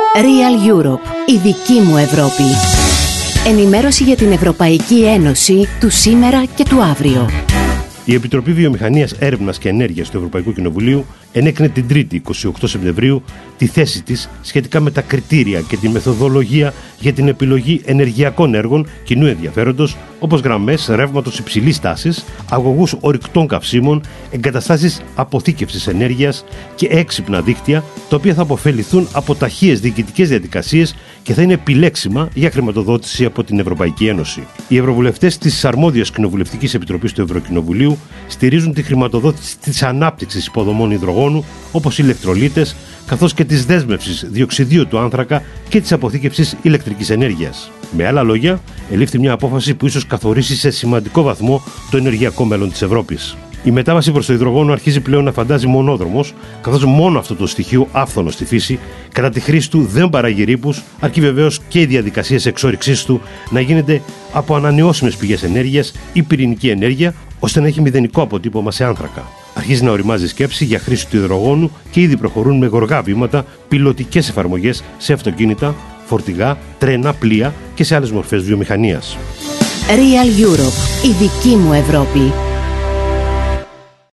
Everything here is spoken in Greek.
Real Europe, η δική μου Ευρώπη. Ενημέρωση για την Ευρωπαϊκή Ένωση του σήμερα και του αύριο. Η Επιτροπή Βιομηχανίας, Έρευνας και Ενέργειας του Ευρωπαϊκού Κοινοβουλίου ενέκρινε την 3η, 28 Σεπτεμβρίου, τη θέση της σχετικά με τα κριτήρια και τη μεθοδολογία για την επιλογή ενεργειακών έργων κοινού ενδιαφέροντος, όπως γραμμές ρεύματος υψηλής τάσης, αγωγούς ορυκτών καυσίμων, εγκαταστάσεις αποθήκευσης ενέργειας και έξυπνα δίκτυα, τα οποία θα αποφεληθούν από ταχείες διοικητικές διαδικασίες και θα είναι επιλέξιμα για χρηματοδότηση από την Ευρωπαϊκή Ένωση. Οι ευρωβουλευτές της αρμόδιας Κοινοβουλευτικής Επιτροπής του Ευρωκοινοβουλίου στηρίζουν τη χρηματοδότηση της ανάπτυξης υποδομών υδρογόνου, όπως οι ηλεκτρολίτες, καθώς και της δέσμευσης διοξιδίου του άνθρακα και της αποθήκευσης ηλεκτρικής ενέργειας. Με άλλα λόγια, ελήφθη μια απόφαση που ίσως καθορίσει σε σημαντικό βαθμό το ενεργειακό μέλλον της Ευρώπης. Η μετάβαση προς το υδρογόνο αρχίζει πλέον να φαντάζει μονόδρομος, καθώς μόνο αυτό το στοιχείο, άφθονο στη φύση, κατά τη χρήση του δεν παράγει ρήπους, αρκεί βεβαίως και οι διαδικασίες εξόρυξής του να γίνεται από ανανεώσιμες πηγές ενέργειας ή πυρηνική ενέργεια, ώστε να έχει μηδενικό αποτύπωμα σε άνθρακα. Αρχίζει να οριμάζει σκέψη για χρήση του υδρογόνου και ήδη προχωρούν με γοργά βήματα πιλωτικές εφαρμογές σε αυτοκίνητα, φορτηγά, τρένα, πλοία και σε άλλες μορφές βιομηχανίας. Real Europe, η δική μου Ευρώπη.